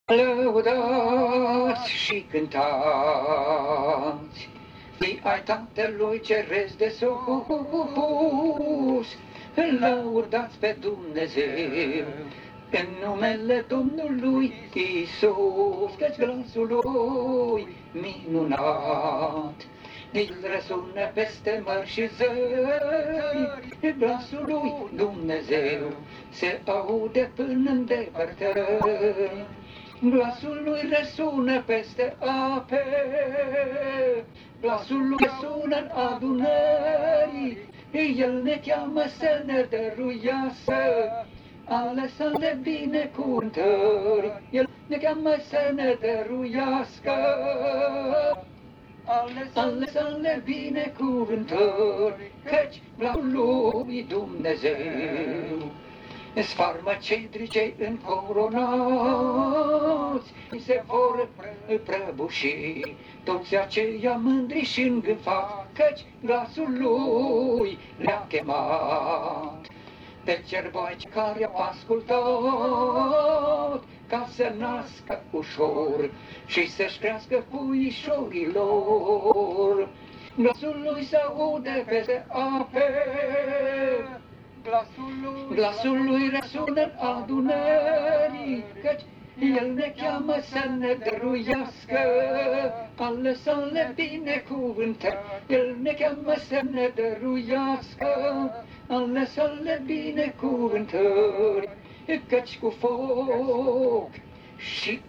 Lăudați și cântați, fii ai Tatălui Ceresc de sus, lăudați pe Dumnezeu, în numele Domnului Iisus, căci glasul lui minunat, îl răsună peste mări și zări, glasul lui Dumnezeu se aude până în depărtări. Glasul lui răsună peste ape, glasul lui răsună în adunări, el ne cheamă să ne dăruiască ale sale binecuvântări, el ne cheamă să ne dăruiască ale sale binecuvântări, căci glasul lui Dumnezeu sfarmă cei încoronați, se vor prăbuși toți aceia mândri și îngânfați, căci glasul lui le-a chemat pe cerboaici care au ascultat, ca să nască ușor și să-și crească puișorilor. Glasul lui se aude peste ape, glasul lui răsună în adunării, căci el ne cheamă să ne dăruiască ale sale binecuvântări, el ne cheamă să ne dăruiască ale sale binecuvântări, căci cu foc și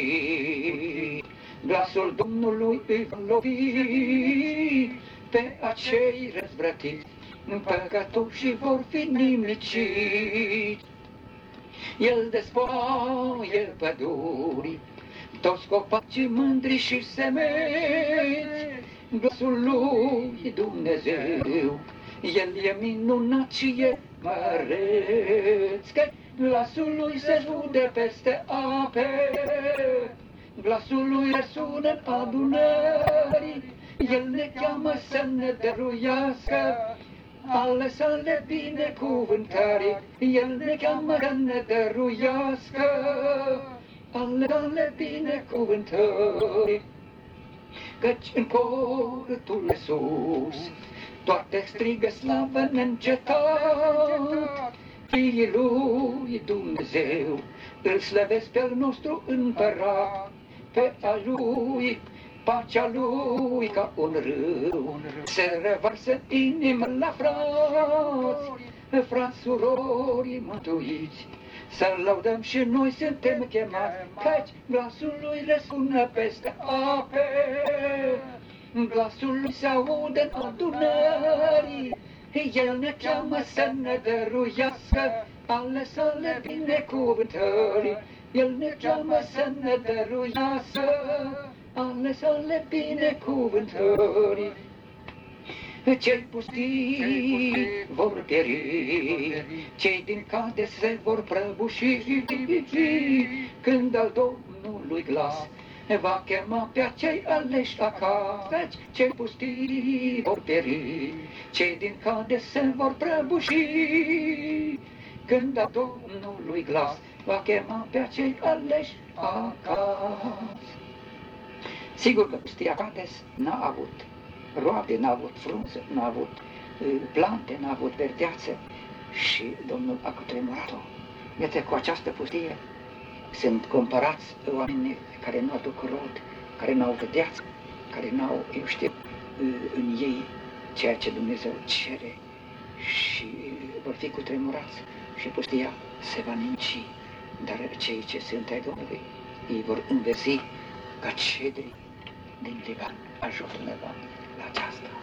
urgit glasul Domnului îi va lovi pe acei răzvrătiți, păcătoși vor fi nimiciți. El despoie păduri, toți copacii mândri și semeți, glasul lui Dumnezeu, el e minunat și e măreț, că glasul lui se aude peste ape, glasul lui răsună în adunări, el ne cheamă să ne dăruiască ale sale binecuvântări, el ne cheamă să ne dăruiască ale sale binecuvântări, căci în cortul sus toate strigă slavă neîncetat, fiii lui Dumnezeu îl slăvesc pe al nostru împărat, pe al lui pacea lui ca un râu se revarsă inima la frați, surorii mântuiți, să-l laudăm și noi suntem chemați, căci glasul lui răsună peste ape, glasul lui se aude în adunări, el ne cheamă să ne dăruiască ale sale binecuvântări, el ne cheamă să ne dăruiască ale sale binecuvântări. Cei pustii vor pieri, cei din cade se vor prăbuși, când al Domnului glas va chema pe acei aleși acasă. Cei pustii vor pieri, cei din cade se vor prăbuși, când al Domnului glas va chema pe acei aleși acasă. Sigur că pustia Cades n-a avut roade, n-a avut frunză, n-a avut plante, n-a avut verdeață și Domnul a cutremurat-o. Iată, cu această pustie sunt comparați oameni care nu aduc rod, care n-au verdeață, care n-au, eu știu, în ei ceea ce Dumnezeu cere și vor fi cutremurați și pustia se va ninci, dar cei ce sunt ai Domnului ei vor înverzi ca cedri din Liban, ajută-ne, Doamne.